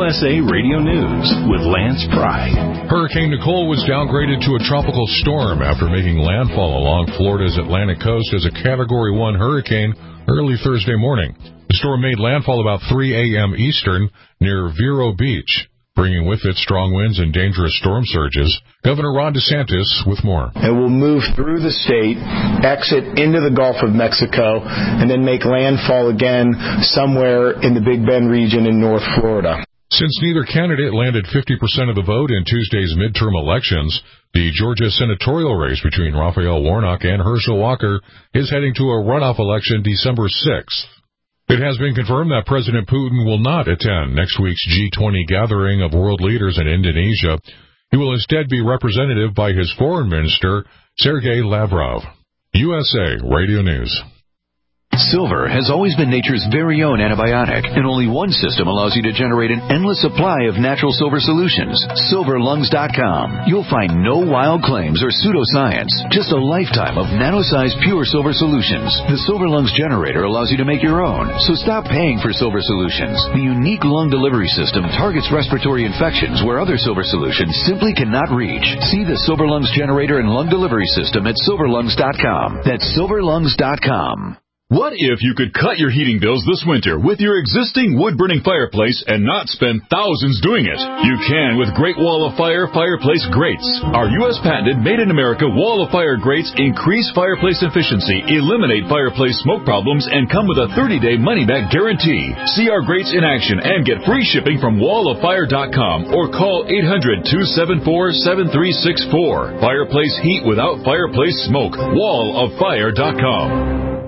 USA Radio News with Lance Pry. Hurricane Nicole was downgraded to a tropical storm after making landfall along Florida's Atlantic coast as a Category 1 hurricane early Thursday morning. The storm made landfall about 3 a.m. Eastern near Vero Beach, bringing with it strong winds and dangerous storm surges. Governor Ron DeSantis with more. It will move through the state, exit into the Gulf of Mexico, and then make landfall again somewhere in the Big Bend region in North Florida. Since neither candidate landed 50% of the vote in Tuesday's midterm elections, the Georgia senatorial race between Raphael Warnock and Herschel Walker is heading to a runoff election December 6th. It has been confirmed that President Putin will not attend next week's G20 gathering of world leaders in Indonesia. He will instead be represented by his foreign minister, Sergei Lavrov. USA Radio News. Silver has always been nature's very own antibiotic, and only one system allows you to generate an endless supply of natural silver solutions. SilverLungs.com. You'll find no wild claims or pseudoscience, just a lifetime of nano-sized pure silver solutions. The Silver Lungs generator allows you to make your own, so stop paying for silver solutions. The unique lung delivery system targets respiratory infections where other silver solutions simply cannot reach. See the Silver Lungs generator and lung delivery system at SilverLungs.com. That's SilverLungs.com. What if you could cut your heating bills this winter with your existing wood-burning fireplace and not spend thousands doing it? You can with Great Wall of Fire fireplace grates. Our U.S. patented made-in-America Wall of Fire grates increase fireplace efficiency, eliminate fireplace smoke problems, and come with a 30-day money-back guarantee. See our grates in action and get free shipping from walloffire.com or call 800-274-7364. Fireplace heat without fireplace smoke. walloffire.com.